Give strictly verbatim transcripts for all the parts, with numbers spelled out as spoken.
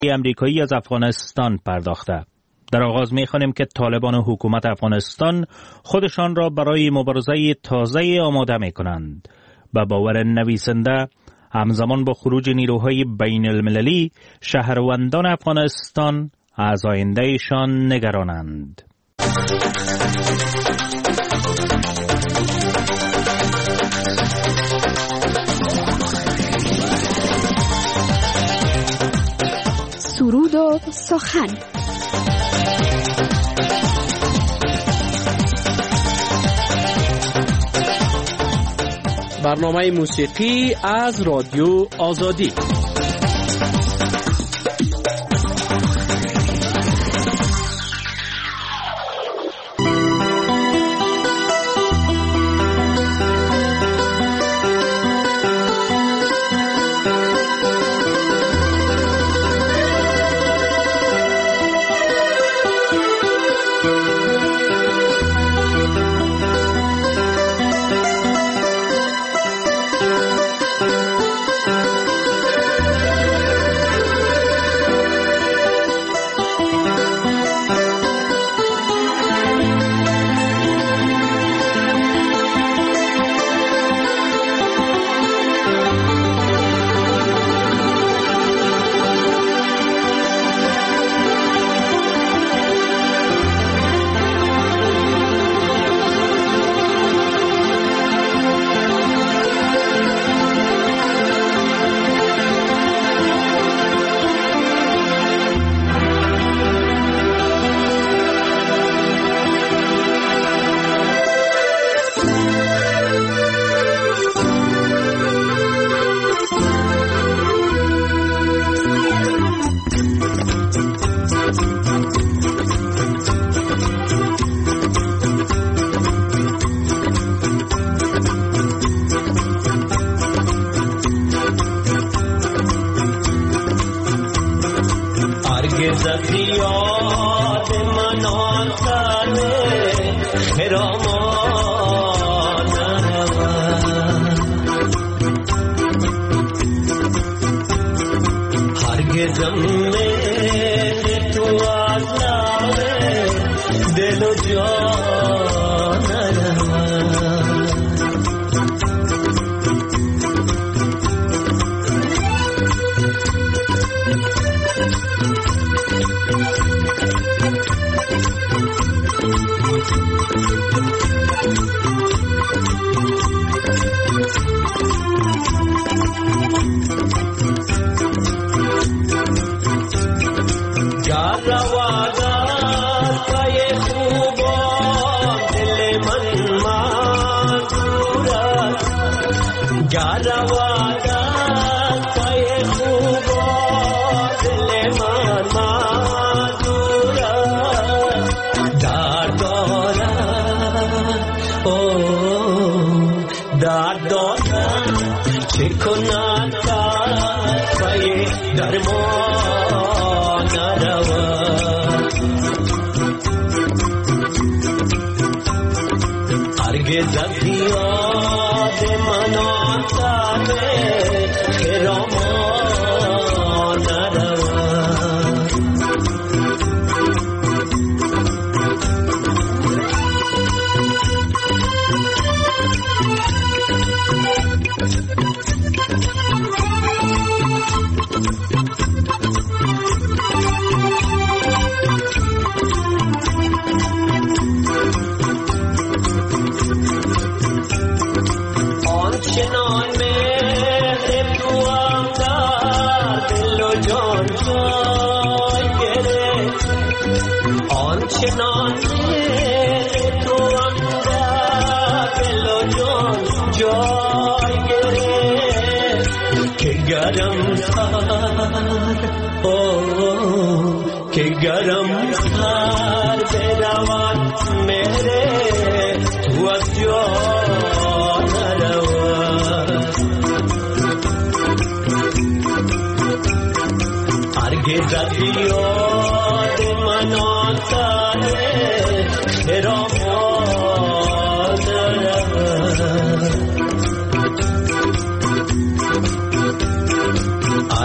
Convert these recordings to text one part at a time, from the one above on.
امریکایی از افغانستان پرداخته. در آغاز می‌خوانیم که طالبان و حکومت افغانستان خودشان را برای مبارزه تازه آماده می‌کنند. به باور نویسنده، همزمان با خروج نیروهای بین المللی، شهروندان افغانستان از آیندهشان نگرانند. سرود و سخن. برنامه موسیقی از رادیو آزادی.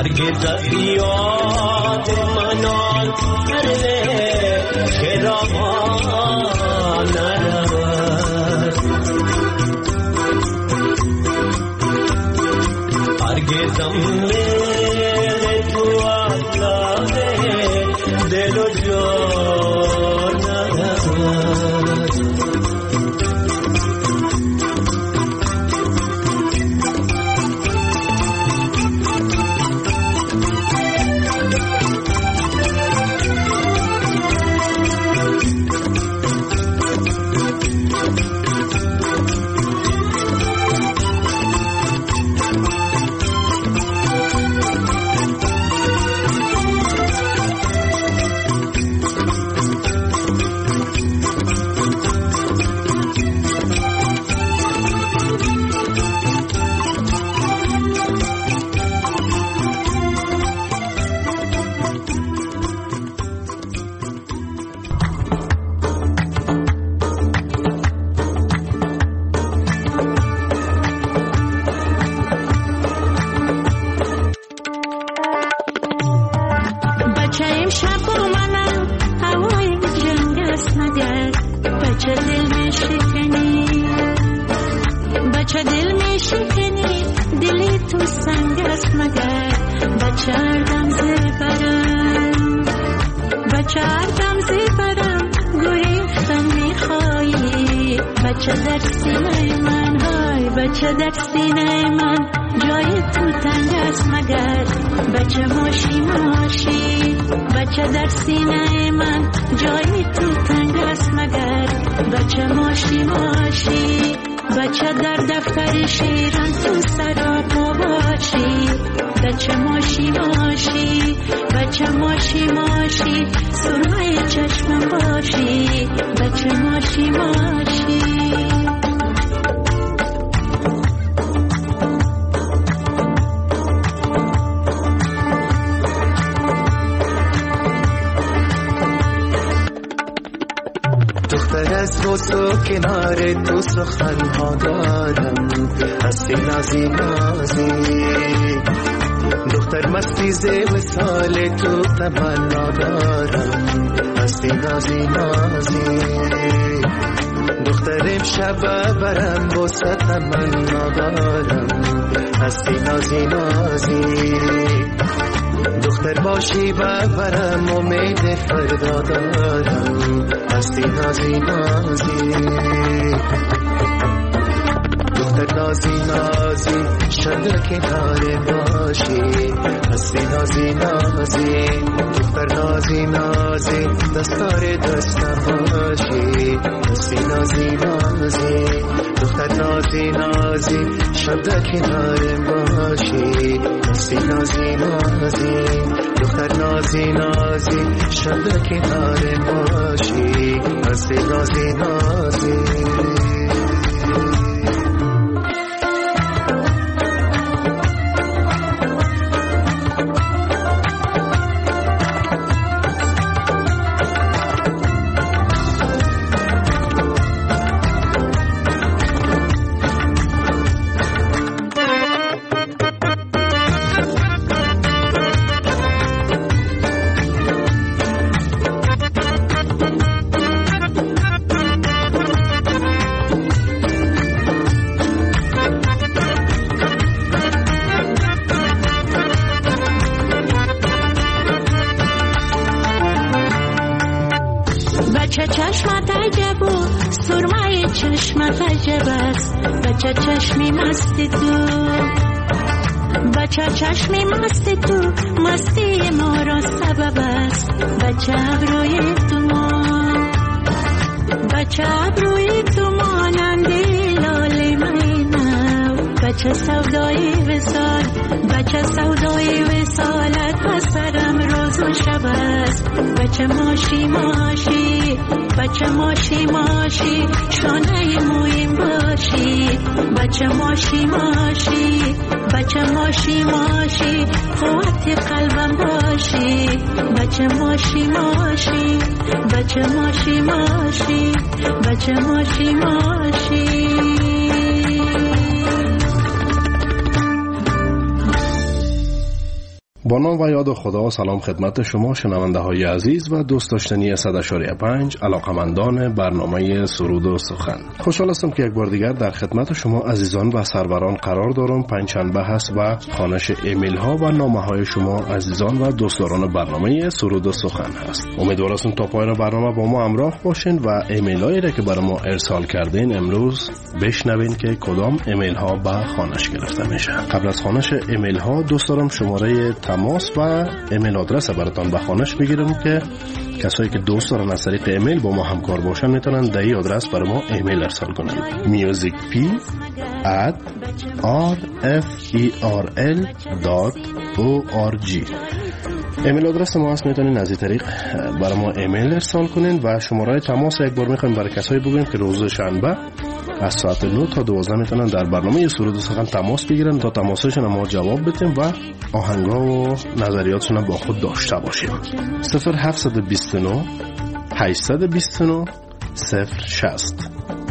هرگز از یاد منان هرگز خرامان نرود هرگزم میل تو اطلاع دل و جان نرود چشمی مست تو مستی ما را سبب است بچه ابروی تو ما بچه ابروی تو ماننده لاله مینو بچه سودای وصال بچه سودای وصالت بسرم روز و شب است بچه ماشی ماشی بچه ماشی ماشی شانه مویم باشی بچه ماشی ماشی بچه ماشی ماشی قوت قلبم باشی بچه ماشی ماشی بچه ماشی ماشی بچه ماشی ماشی با نام و یاد خدا سلام خدمت شما شنونده های عزیز و دوست داشتنی صد و پنج علاقمندان برنامه سرود و سخن. خوشحال هستم که یک بار دیگر در خدمت شما عزیزان و سروران قرار دارم. پنجشنبه هست و خوانش ایمیل ها و نامه های شما عزیزان و دوستداران برنامه سرود و سخن هست. امیدوارم تا پایان برنامه با ما همراه باشین و ایمیل هایی را که برای ما ارسال کردین امروز بشنوین که کدام ایمیل ها به خوانش گرفته میشه. قبل از خوانش ایمیل ها دوست دارم شماره تماس و ایمیل آدرس براتون به خوانش بگیرم که کسایی که دوست دارن از طریق ایمیل با ما همکار باشن میتونن در این آدرس برای ما ایمیل ارسال کنن. musicp at r f e r l dot org ایمیل آدرس ما هست. میتونین از این طریق برای ما ایمیل ارسال کنین و شماره تماس یک بار میخوایم برای کسایی بگویم که روز شنبه از ساعت نه تا دوازده میتونن در برنامه سرود و سخن تماس بگیرن تا تماسشون ما جواب بدیم و آهنگا و نظریاتشون با خود داشته باشیم. صفر هفت دو نه هشت دو نه صفر شصت.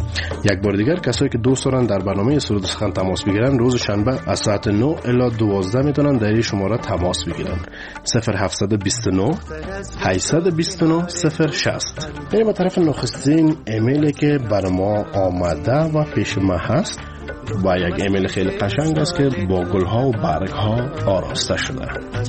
یک بار دیگر کسایی که دوست دارن در برنامه سرود و سخن تماس بگیرن روز شنبه از ساعت نه الی دوازده میتونن در این شماره تماس بگیرن. صفر هفت دو نه هشت دو نه صفر شصت. یعنی به طرف نخستین ایمیلی که بر ما آمده و پیش ما هست و یک ایمیل خیلی قشنگ است که با گلها و برگها آراسته شده.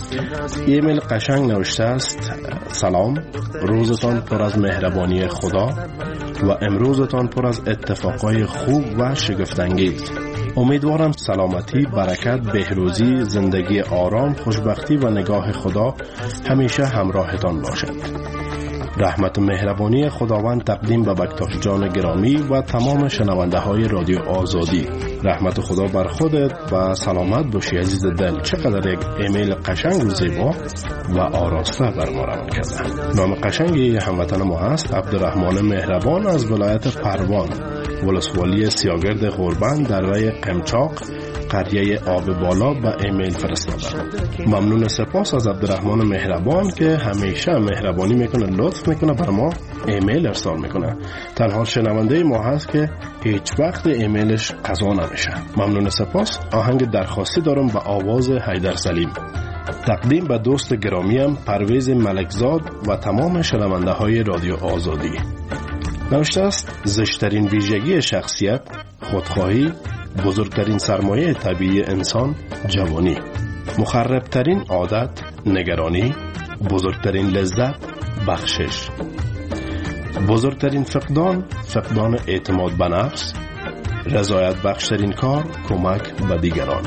ایمیل قشنگ نوشته است: سلام، روزتان پر از مهربانی خدا و امروزتان پر از اتفاقای خوب و شگفت‌انگیز. امیدوارم سلامتی، برکت، بهروزی، زندگی آرام، خوشبختی و نگاه خدا همیشه همراهتان باشد. رحمت و مهربانی خداوند تقدیم به بکتاش جان گرامی و تمام شنونده های رادیو آزادی. رحمت خدا بر خودت و سلامت باشی عزیز دل. چقدر یک ایمیل قشنگ و زیبا و آراسته بر ما روان کرده. نام قشنگی هموطن ما هست عبدالرحمن مهربان از ولایت پروان، ولسوالی سیاگرد غربن در رای قمچاق، قریه آب بالا به ایمیل فرستاده. ممنون سپاس از عبدالرحمن مهربان که همیشه مهربانی میکنه، لطف میکنه، بر ما ایمیل ارسال میکنه. تنها شنونده ما هست که هیچ وقت ایمیلش قضا نمیشه. ممنون سپاس. آهنگ درخواستی دارم به آواز حیدر سلیم، تقدیم به دوست گرامیم پرویز ملکزاد و تمام شنونده های رادیو آزادی. نوشته است: زشترین ویژگی شخصیت خودخواهی، بزرگترین سرمایه طبیعی انسان جوانی، مخربترین عادت نگرانی، بزرگترین لذت بخشش، بزرگترین فقدان فقدان اعتماد به نفس، رضایت بخشترین کار کمک به دیگران،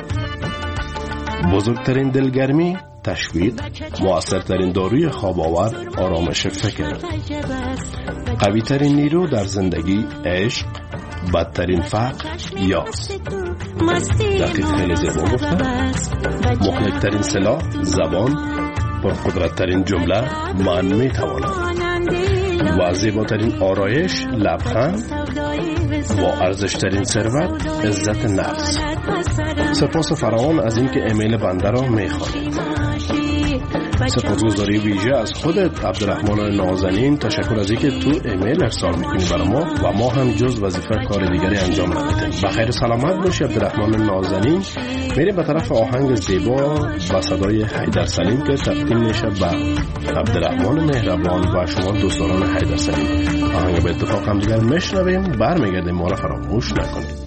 بزرگترین دلگرمی تشویق، مؤثرترین داروی خواب آور آرامش فکر، قوی ترین نیرو در زندگی عشق، بدترین فقر یاس. دقیق خیلی زیبا گفته. مخلصترین سلاح زبان، پرقدرتترین جمله من میتوانم و زیباترین آرایش لبخند و ارزشترین ثروت عزت نفس. سپاس فراوان از اینکه ایمیل بنده را میخوانید. سپاسگزاری ویژه از خودت عبدالرحمن نازنین. تشکر از اینکه تو ایمیل ارسال میکنی برای ما و ما هم جز وظیفه کار دیگری انجام نمیدیم. بخیر سلامت باشی عبدالرحمن نازنین. میریم به طرف آهنگ زیبا با صدای حیدر سلیم که تقدیم میشه به عبدالرحمن مهربان و شما دوستان حیدر سلیم. آهنگ به اتفاق هم دیگر میشنویم. برمیگردیم، ما را فراموش نکنید.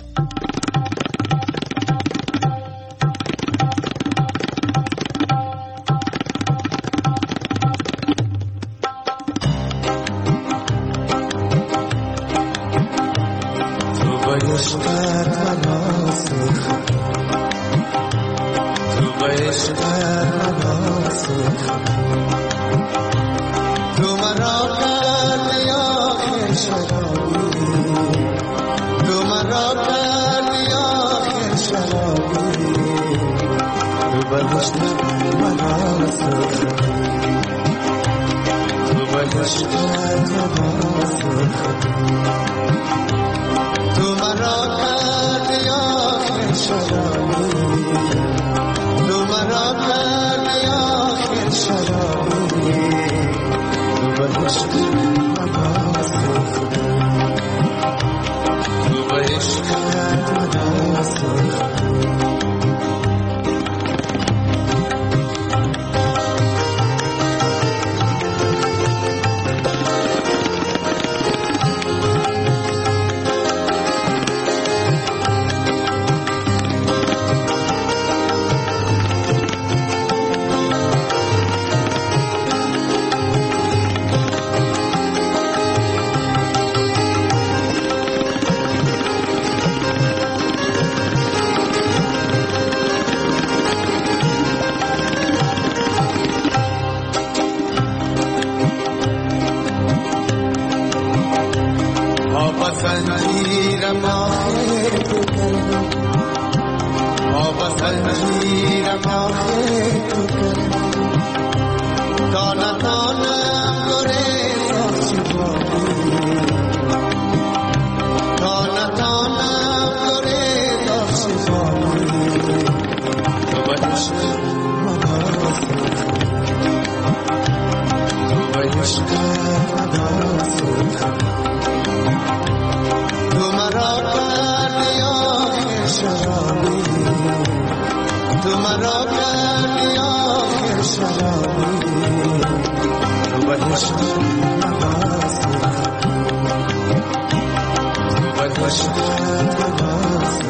تو بهشت نواز تو بهشت نواز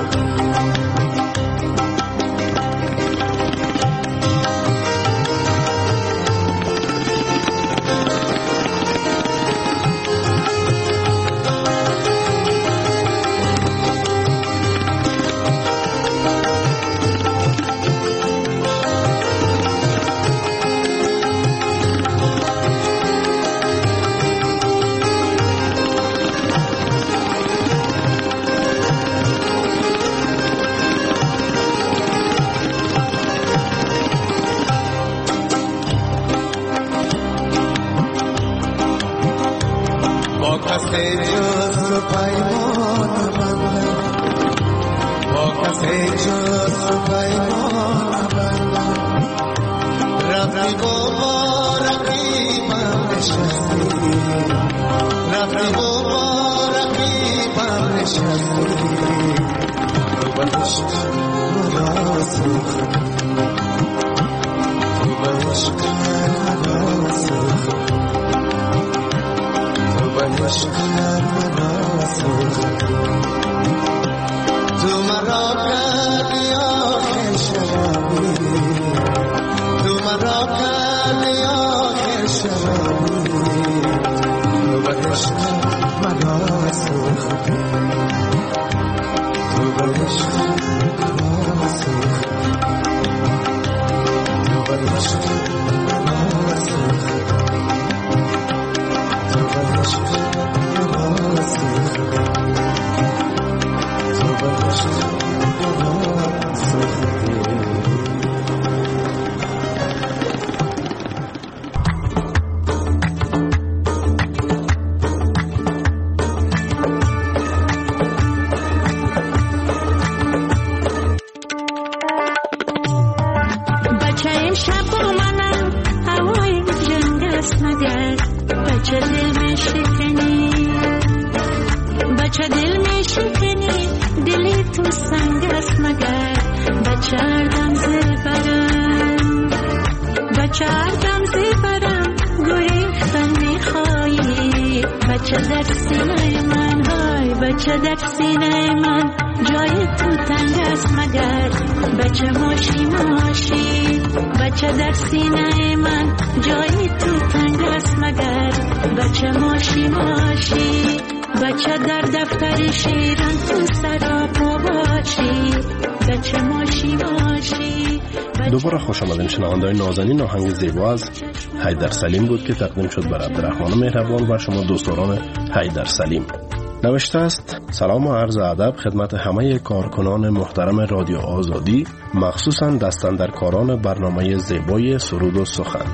دوباره خوش آمدین شنونده‌های نازنین. آهنگ زیبا از حیدر سلیم بود که تقدیم شد بر عبدالرحمن مهربان و شما دوستداران حیدر سلیم. نوشته است: سلام و عرض ادب خدمت همه کارکنان محترم رادیو آزادی، مخصوصاً دستاندرکاران برنامه زیبای سرود و سخن.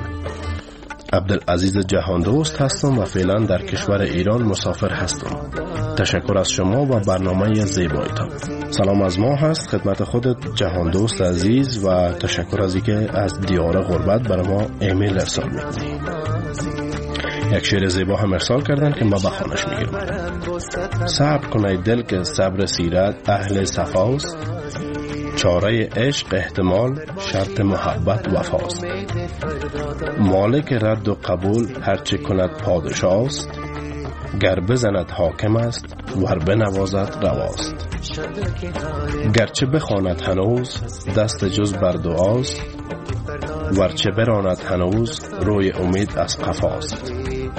عبدالعزیز جهاندوست هستم و فعلا در کشور ایران مسافر هستم. تشکر از شما و برنامه زیبایتان. سلام از ما هست خدمت خودت جهاندوست عزیز و تشکر از اینکه از دیار غربت برای ما ایمیل ارسال میکنی. یک شعر زیبا هم ارسال کردن که ما بخوانش میگیرم. صبر کنید دل که صبر سیرت اهل صفاست، چاره عشق احتمال شرط محبت وفاست. مالک رد و قبول هرچه کند پادشاست، گر بزند حاکم است ور بنوازد رواست. گرچه بخواند هنوز دست جز بر دعاست، ورچه براند هنوز روی امید از قفاست.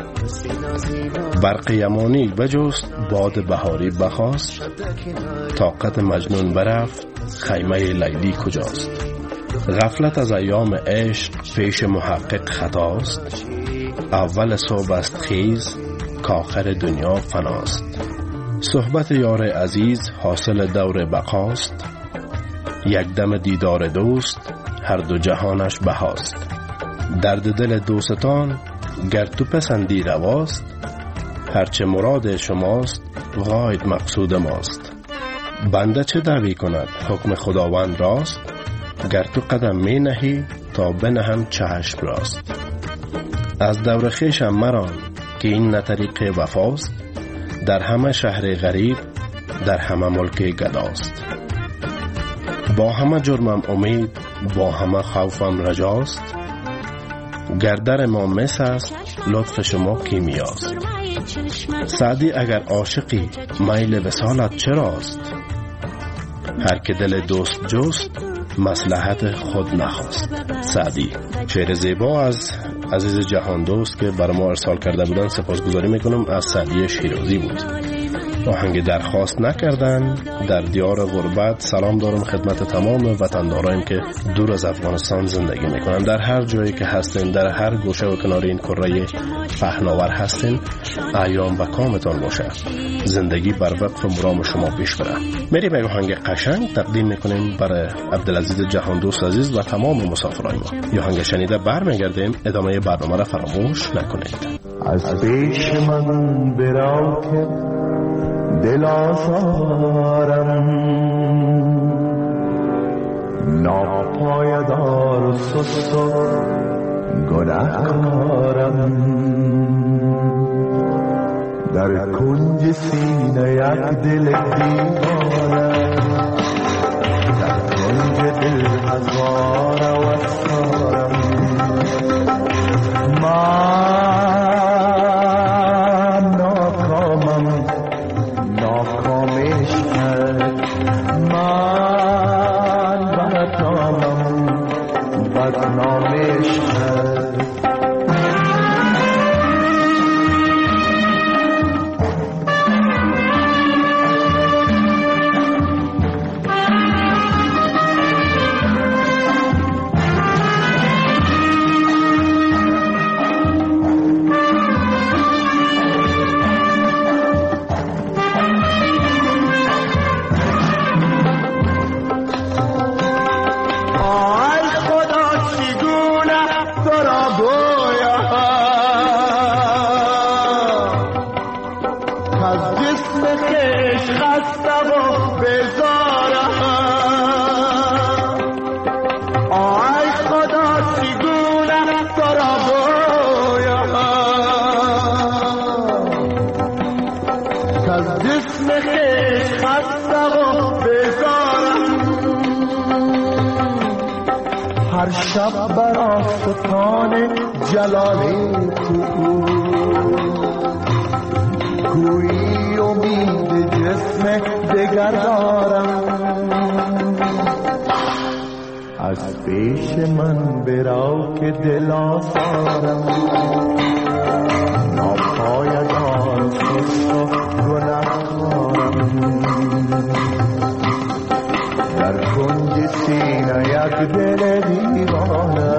برق یمانی بجست باد بهاری بخواست، طاقت مجنون برفت خیمه لیلی کجاست. غفلت از ایام عشق پیش محقق خطاست، اول صبح است خیز کآخر دنیا فناست. صحبت یار عزیز حاصل دور بقاست، یک دم دیدار دوست هر دو جهانش بهاست. درد دل دوستان گر تو پسندی رواست، هرچه مراد شماست غایت مقصود ماست. بنده چه دعوی کند حکم خداوند راست، گر تو قدم می نهی تا بنهم چشم راست. از دور خویشم مران که این نه طریق وفاست، در همه شهر غریب در همه ملک گداست. با همه جرمم امید با همه خوفم رجاست، گردر ما مس است، لطف شما کیمیاست. سعدی اگر عاشقی میل وصالت چراست؟ هر که دل دوست جست مصلحت خود نخواست. سعدی. شعر زیبا از عزیز جهان دوست که برای ما ارسال کرده بودن سپاسگزاری میکنم. از سعدی شیرازی بود. آهنگ درخواست نکردن. در دیار غربت سلام دارم خدمت تمام وطندارانیم که دور از افغانستان زندگی میکنن. در هر جایی که هستین، در هر گوشه و کنار این کره پهناور هستین، ایام و کامتان باشه. زندگی بر وقت و مرام شما پیش بره. میریم یک آهنگ قشنگ تقدیم میکنیم برای عبدالعزیز جهان دوست عزیز و تمام مسافرای ما. یه آهنگ شنیده برمیگردیم. ادامه برنامه را فراموش نکنید. از پیش من برو که دل آزارم، ناپایدار و سست و گناهکارم. در کنج سینه یک دل دیوانه، در کنج دل هزار و افسارم. من ناکامم، ناکام عشقت. من بدنامم، بدنام عشقت. هر شب بر آستان جلال تو گویی امید جسم دگر دارم. از پیش من برو که دل آزارم، ناپایدار سست و گناهکارم. در کنج سینه یک دل دیوانه،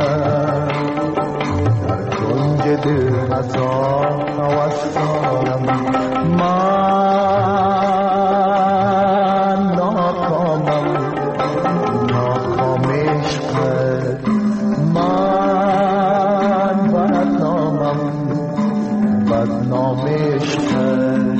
در کنج دل هزار هوسکارم. من ناکامم، ناکام عشقت. من بدنامم، بدنام عشقت.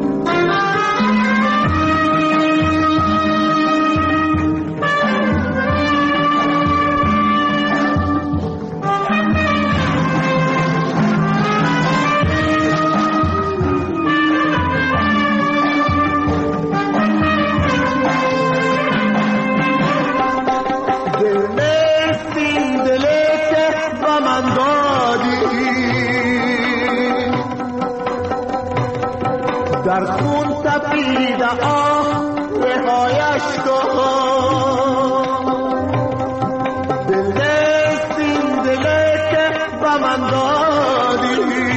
در خون تپیده آه رهایش کن. دل نیستین دلی که به من دادی،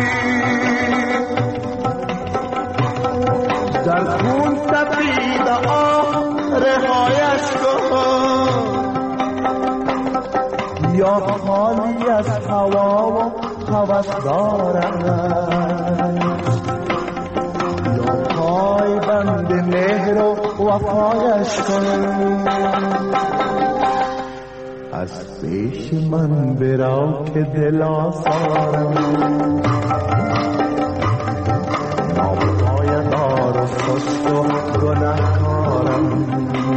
در خون تپیده آه رهایش کن. یا خالی از هوا و هوس دارم، پای بند مهر و وفایش کن. از پیش من برو که دل آزارم، ناپایدار و سست و گناهکارم.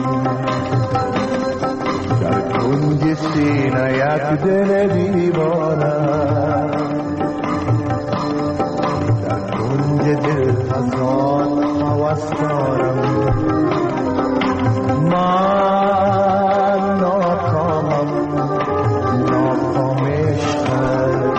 در کنج سینه یک دل دیوانه، در کنج دل هزار هوسکارم. من ناکامم، ناکام عشقت.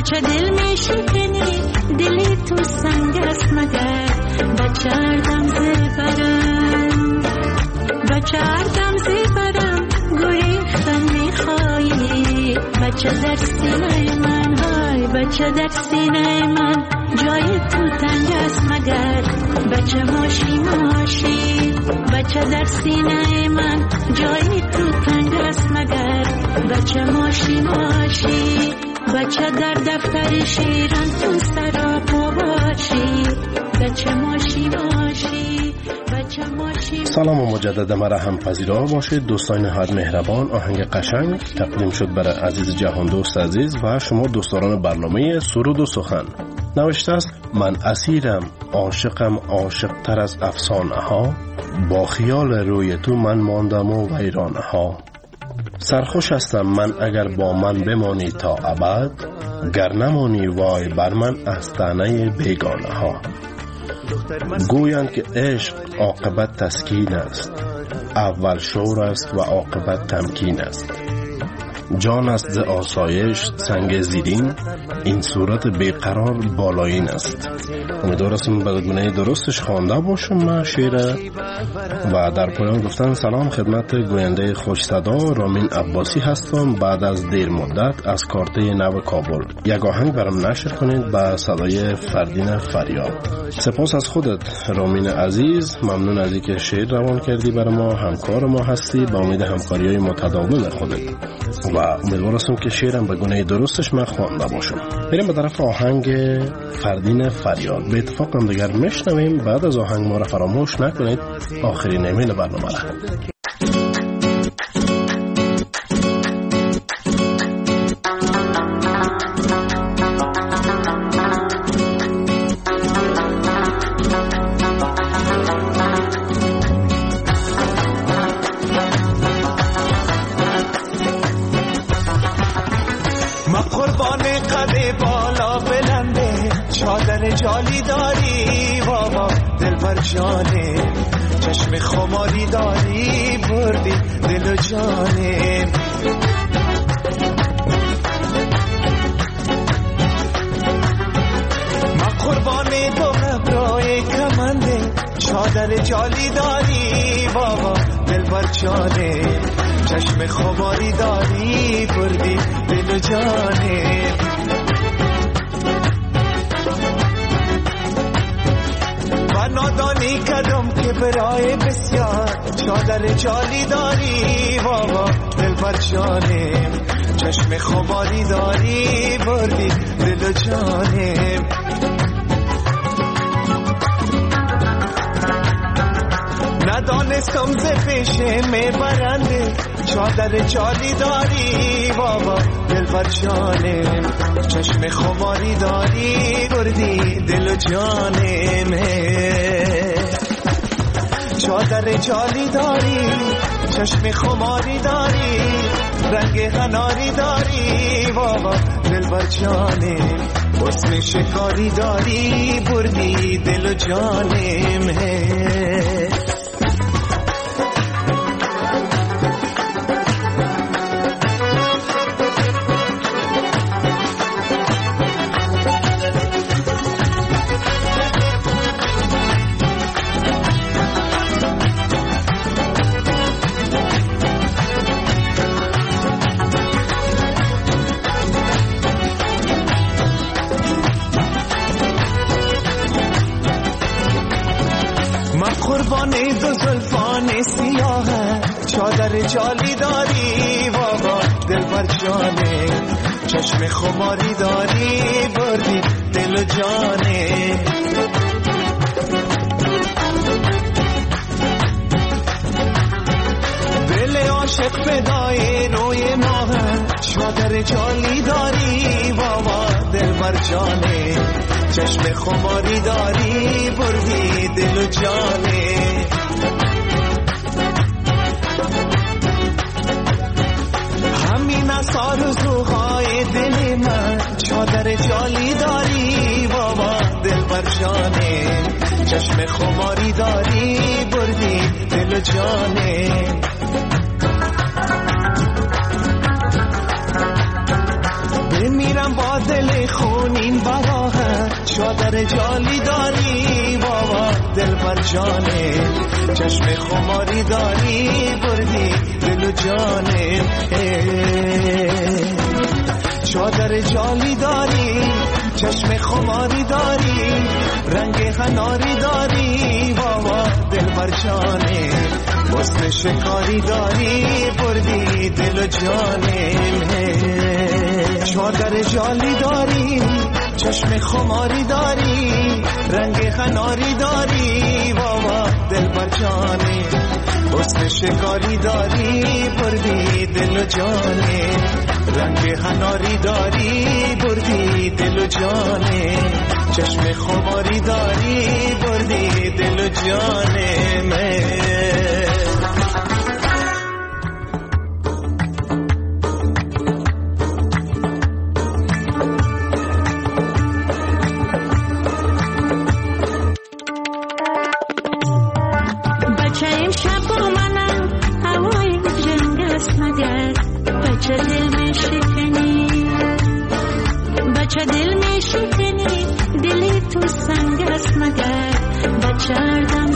بچه دل میشکنی دلی تو سنگ است مگر بچه اردم زبرم بچه اردم زبرم گریختن میخوایی بچه در سینه من های بچه در سینه من جای تو تنگ است مگر بچه ماشی ماشی بچه در سینه من جای تو تنگ است مگر بچه ماشی ماشی بچه در دفتر شیران تو سراپا باشی بچه ماشی ماشی بچه ماشی. سلام و مجدد مرحم پذیرا باشید دوستان نهایت مهربان. آهنگ قشنگ تقدیم شد برای عزیز جهان دوست عزیز و شما دوستداران برنامه سرود و سخن. نوشته است: من اسیرم عاشقم عاشق تر از افسانه ها، با خیال روی تو من ماندم و ویرانه ها. سرخوش هستم من اگر با من بمانی تا ابد، گر نمانی وای بر من از طعنه بیگانه ها. گویند که عشق عاقبت تسکین است، اول شور است و عاقبت تمکین است. جان است ز آسایش سنگ زیرین، این صورت بیقرار بالایین است. امیدوارم به گونه درستش خوانده باشم من شعر. و در پایان گفتن سلام خدمت گوینده خوش صدا رامین عباسی هستم. بعد از دیر مدت از کارته نو کابل یک آهنگ برام نشر کنید با صدای فردین فریاد. سپاس از خودت رامین عزیز، ممنون از اینکه شعر روان کردی برای ما، همکار ما هستی. با امید همکاری‌های متداول خودت و امیدوارم که شعرم به گونه درستش من خوانده باشم. بریم به طرف آهنگ فردین فریاد. به اتفاق هم دیگر میشنویم. بعد از آهنگ ما را فراموش نکنید آخرین ایمیل برنامه را. جالی داری بابا دلبر جانه، چشم خماری داری بردی دل و جانه. ما قربان تو ابرای کمنده، چادر جالی داری بابا دلبر جانه، چشم خماری داری بردی دل و جانه. نادانی کدم که برای بسیار، چادر جالی داری بابا دلبر جانه، چشم خماری داری بردی دل و جانه. ندانستم ز پیشه میبرنده، چادر جالی داری بابا دلبر جانه، چشم خماری داری بردی دل و جانه. چادر جالی داری، چشم خماری داری، رنگ هناری داری بابا دلبر جانه، حسن شکاری داری بردی دل و جانه. قربانی دو زلفان سیاه، چادر جالی داری بابا دلبر جانه، چشم خماری داری بردی دل و جانه. دل عاشق فدای روی ماه، چادر جالی داری بابا دلبر جانه، چشم خماری داری بردی دل و جانه. همین از آرزوهای دل من، چادر جالی داری بابا دلبر جانه، چشم خماری داری بردی دل و جانه. بمیرم میرم با دل خونین براهم، چادر جالی داری بابا دل بر جانه، چشم خماری داری بردی دل و جانه، چادر جالی داری چشم خماری داری، رنگ هناری داری بابا دل بر جانه، حسن شکاری داری بردی دل و جانه، چادر جالی داری چشم خماری داری، رنگ هناری داری بابا دل بر جانه، حسن شکاری داری بردی دل و جانه، رنگ هناری داری بردی دل و جانه، چشم خماری داری بردی دل و جانه من. بچه دل می شکنی، بچه دل می شکنی، دلی تو سنگ است مگر، بچه اردم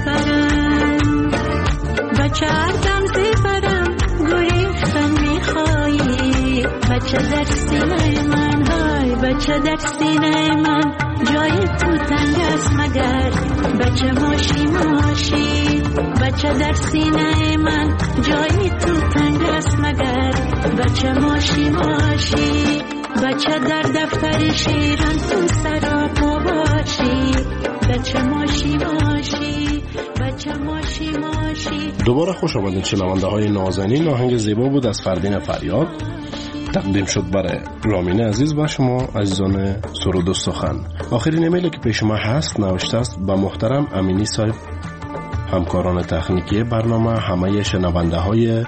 زبرم، بچه اردم زبرم، گریختن می خواهی، بچه در سینه من، های بچه در سینه من، جای تو تنگ است مگر، بچه ماشی ماشی، بچه در سینه من، جای تو تنگ است مگر، بچه ماشی ماشی، بچه در دفتر شیران تو سراپا باشی، بچه ماشی ماشی، بچه ماشی ماشی. دوباره خوش آمدید شنونده های نازنین. آهنگ زیبا بود از فردین فریاد، تقدیم شد برای رامین عزیز و شما عزیزان سرود و سخن. آخرین ایمیلی که پیش ما هست نوشته است به محترم امینی صاحب، همکاران تکنیکی برنامه، همه شنونده های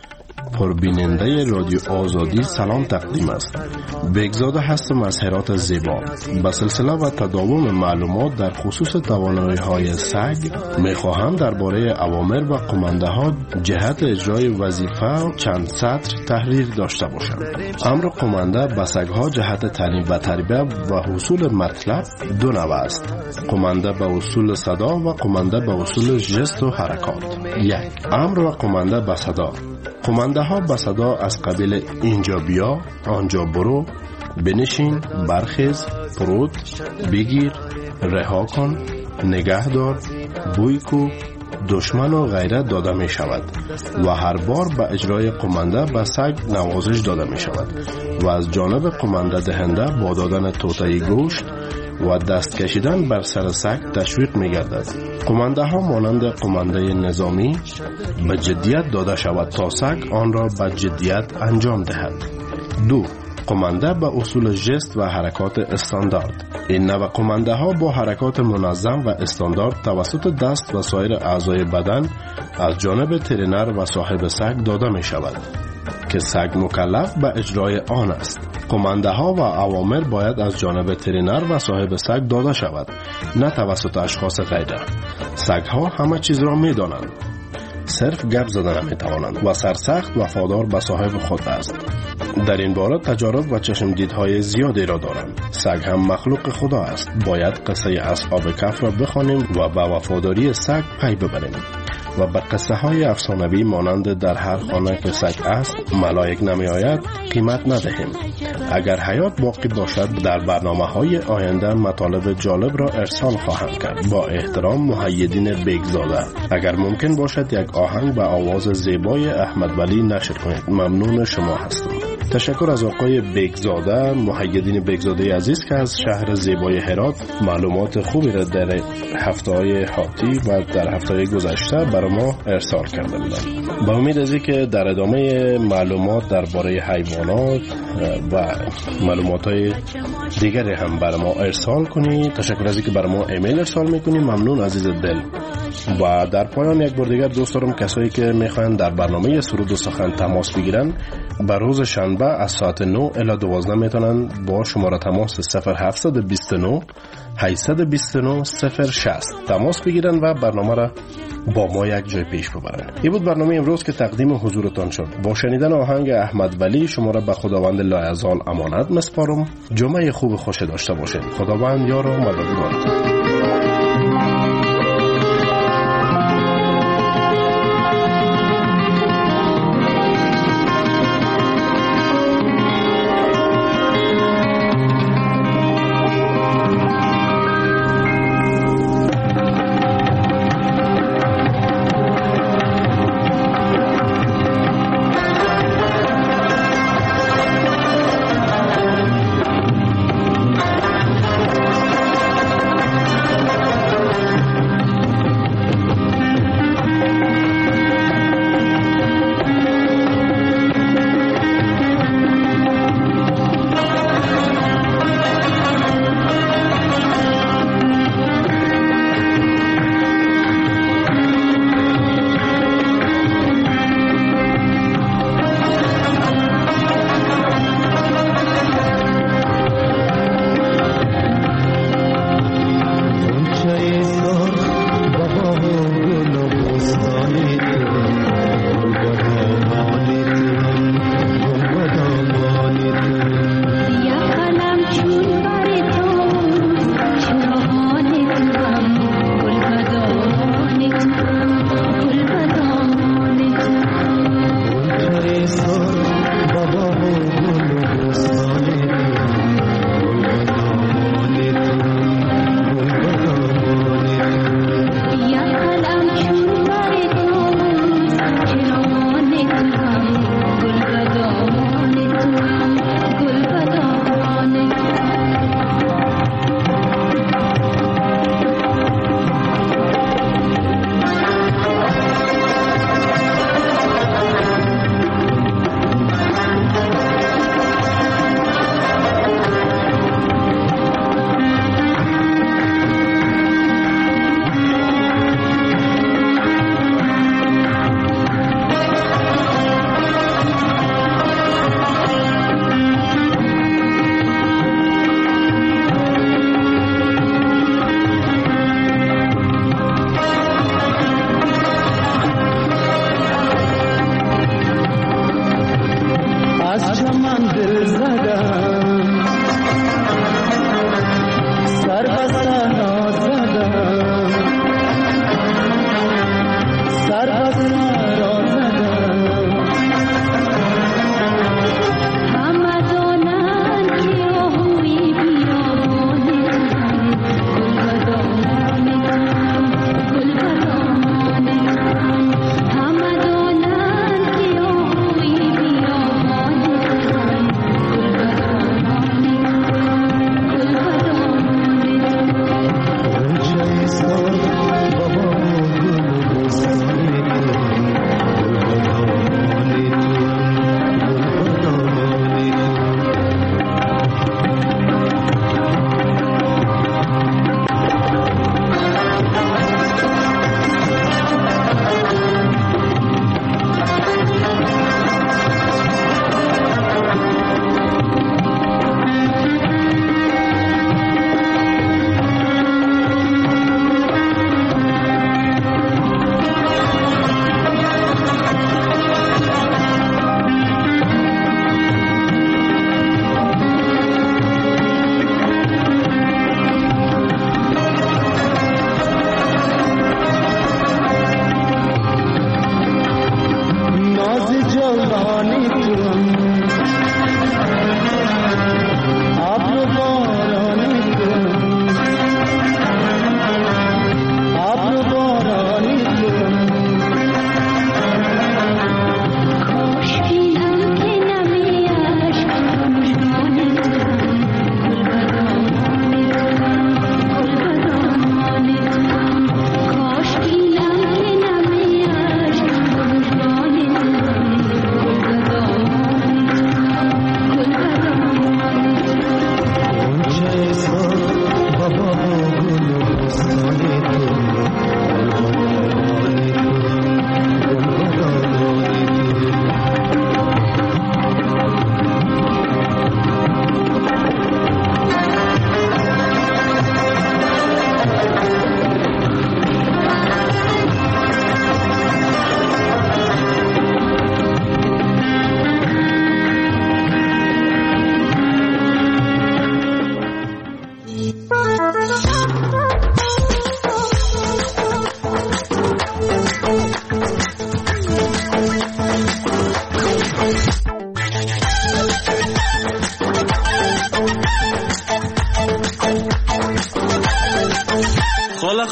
پربیننده رادیو آزادی سلام تقدیم است. بگزاده هستم از هرات زیبا. با سلسله و تداوم معلومات در خصوص توانایی های سگ می خواهم درباره اوامر و قمانده ها جهت اجرای وظیفه چند سطر تحریر داشته باشم. امر قمانده به سگ ها جهت تعلیم و تربیت و حصول مطلب دو نوع است: قمانده به اصول صدا و قمانده به اصول جست و حرکات. یک، امر و قمانده به صدا. قمانده ها به صدا از قبیل اینجا بیا، آنجا برو، بنشین، برخیز، پرود، بگیر، رها کن، نگه دار، بوی کو، دشمن و غیره داده می شود و هر بار به اجرای قمانده به سگ نوازش داده می شود و از جانب قمانده دهنده با دادن توطئه گوشت و دست کشیدن بر سر سگ تشویق می گردد. قمانده ها مانند قمانده نظامی به جدیت داده شود تا سگ آن را به جدیت انجام دهد. دو، قمانده به اصول جست و حرکات استاندارد. این نوع قمانده ها با حرکات منظم و استاندارد توسط دست و سایر اعضای بدن از جانب ترینر و صاحب سگ داده می شود که سگ مکلف به اجرای آن است. قمانده ها و اوامر باید از جانب ترینر و صاحب سگ داده شود، نه توسط اشخاص غیره. سگ ها همه چیز را می دانند، صرف گپ زدن نمی توانند و سرسخت وفادار به صاحب خود است. در این باره تجارب و چشم دیدهای زیادی را دارند. سگ هم مخلوق خدا است. باید قصه اصحاب کهف را بخوانیم و به وفاداری سگ پی ببریم و به قصه های افسانوی مانند در هر خانه که سگ است ملائک نمی آید قیمت ندهیم. اگر حیات باقی باشد در برنامه های آینده مطالب جالب را ارسال خواهم کرد. با احترام، محیدین بگزاده. اگر ممکن باشد یک آهنگ به آواز زیبای احمد ولی نشر کنید. ممنون شما هستم. تشکر از آقای بگزاده، محیدین بگزاده عزیز که از شهر زیبای هرات معلومات خوبی را در هفته‌های حاتی و در هفته‌های گذشته برای ما ارسال کرده بودند. با امید از اینکه در ادامه معلومات درباره حیوانات و معلومات‌های دیگری هم برای ما ارسال کنید. تشکر از اینکه برای ما ایمیل ارسال می‌کنید. ممنون عزیز دل. و در پایان یک بار دیگر دوست دارم کسایی که می‌خواهند در برنامه سرود و سخن تماس بگیرن بر روز شنبه از ساعت نه الی دوازده میتونن با شماره تماس صفر هفت دو نه هشت دو نه صفر شصت تماس بگیرن و برنامه را با ما یک جای پیش ببرن. این بود برنامه امروز که تقدیم حضورتان شد. با شنیدن آهنگ احمد ولی شما را به خداوند لایزال امانت میسپارم. جمعه خوب خوش داشته باشید. خداوند یار و مددگار.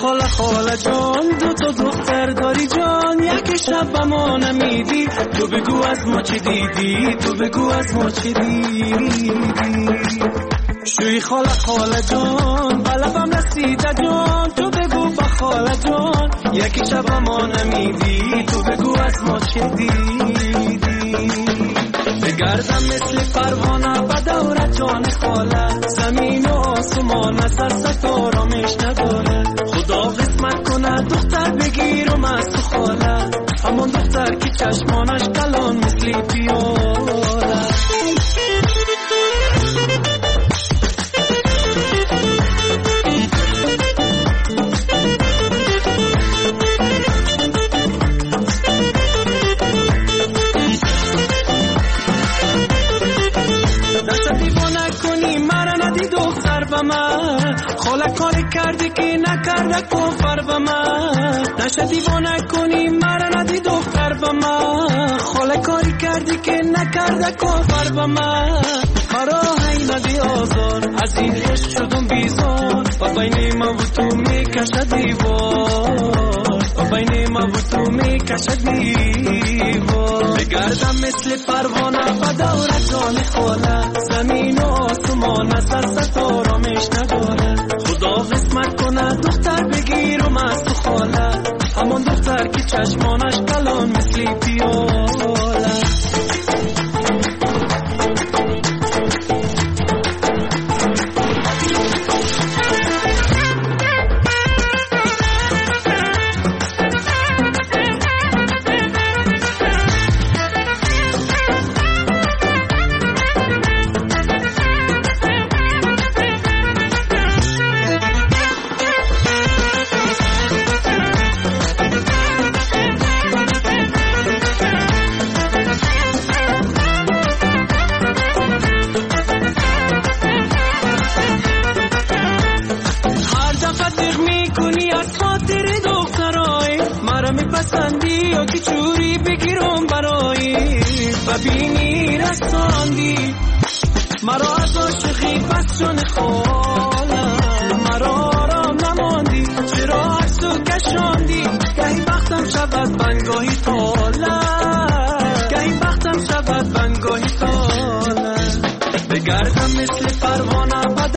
خاله خاله جان دو تا دختر داری جان یک شب به ما نمیدی تو بگو از ما چی دیدی تو بگو از ما چی دیدی شوی خاله خاله جان بلبم رسیده جان تو بگو با خاله جان یک شب به ما نمیدی تو بگو از ما چی دیدی بگردم مثل پروانه به دور جان خاله زمین و آسمان از دست آرامش نداره خدا قسمت کنه دختر بگیرم از تو خاله همون دختر که چشمانش کلان مثل پیاله خاله کاری کردی که نکرده کفر به من نشه دیوانه کنی مرا ندی دختر به من خاله کاری کردی که نکرده کفر به من مرا هی ندی آزار از این عشق شدم بیزار و بین ما و تو میکشه دیوار و بین ما و تو میکشه دیوار بگردم مثل پروانه و دور جان خاله زمین و آسمان از دست آرامش نداره خدا قسمت کنه دختر بگیرم از تو خاله همون دختر که چشمانش کلان مثل پیاله ببینی رساندی مرا از عاشقی پس جان خالم مرا آرام نماندی چرا عکسو کشاندی گهی بختم شود بنگاهی تاله گهی بختم شود بنگاهی تاله بگردم مثل پروانه